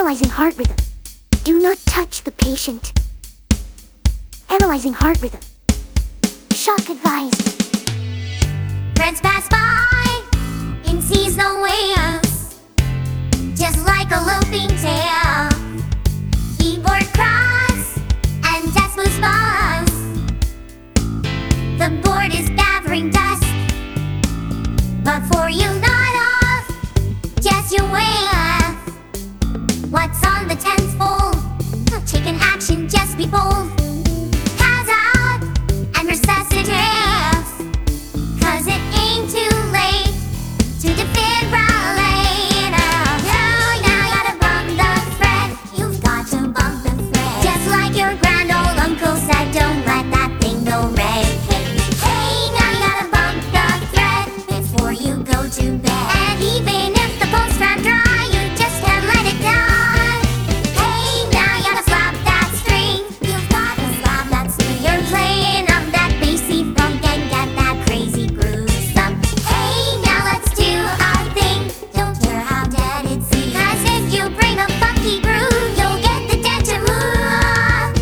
Analyzing heart rhythm. Do not touch the patient. Analyzing heart rhythm. Shock advised. Friends pass by and sees no waves, just like a looping tail. Keyboard cries and desk moves buzz. The board is gathering dust, but for you nod off, just you wave. What's on the 10th fold? Taking action, just be bold. Hands out and resuscitate, 'cause it ain't too late to defibrillate. Now you gotta bump the thread. You've got to bump the thread. Just like your grand old uncle said, don't let that thing go red. Hey, now you gotta bump the thread before you go to bed. And even if the pulse ran dry, you just can't let it die. Hey, now you gotta slap that string. You've got to slap that string. You're playing up that bassy funk and get that crazy groove stuck. Hey, now let's do our thing. Don't care how dead it seems, 'cause if you bring a funky groove, you'll get the dead to move.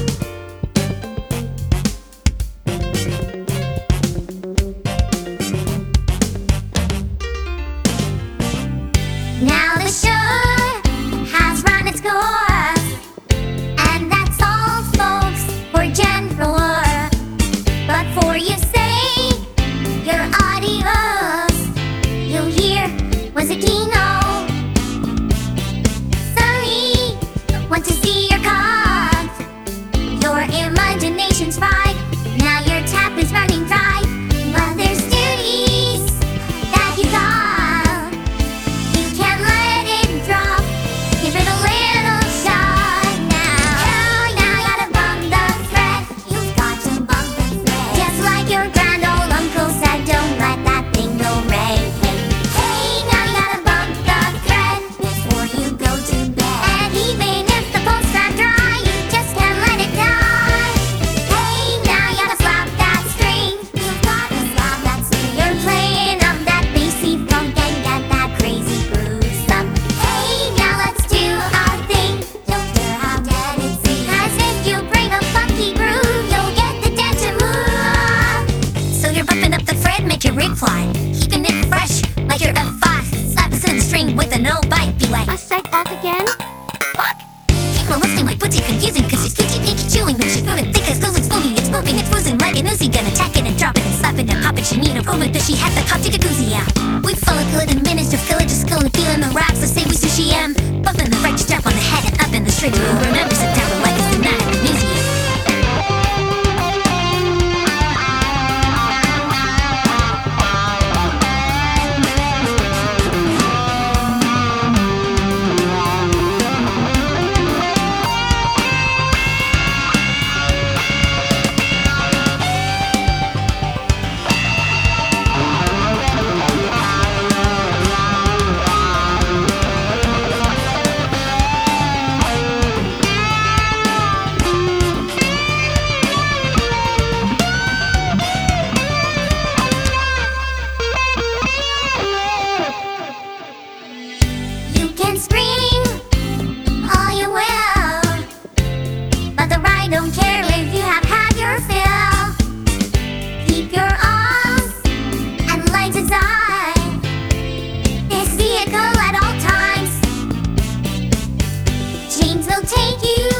Now the show has run its course, and that's all, folks, for Gen 4. But for you say your audios, you'll hear was a keynote. Sorry, want to see your cards. Your imagination's fried. Now your tap is running dry. But there's duties that you got. You can't let it drop. Give it a little shot now. Now you gotta bump the thread. You've got to bump the thread. Just like your grand old uncle said, don't let that thing go red. Hey, now you gotta bump the thread before you go to bed. And even if the pulse ran dry, you just can't let it die. Hey, now you gotta slap that string. You've got to slap that string. You're playing up that bassy funk and get that crazy groove stuck. Hey, now let's do our thing. Don't care how dead it seems, 'cause if you bring a funky groove, you'll get the dead to move. So you're bumping up the thread, make your rig fly, keeping it fresh like your F5. Slap a 7 string with a no bite, be like, A side off again? fuck. Keep molesting my footsie confusing, 'cause she's squeaky, pinky chewing. When she's moving thick as goes exploding, it's moving, it's losing like an Uzi gun, attacking and dropping and slapping and popping. She need a moment, but she had the cop to jacuzzi out. We follow good and managed to fill it, just killing, feeling the raps. Let's say we sushi M, bumping the right strap on the head and up in the street. We'll remember September like it's the night at the museum. You can scream all you will, but the ride don't care if you have had your fill. Keep your arms and legs inside this vehicle at all times. James will take you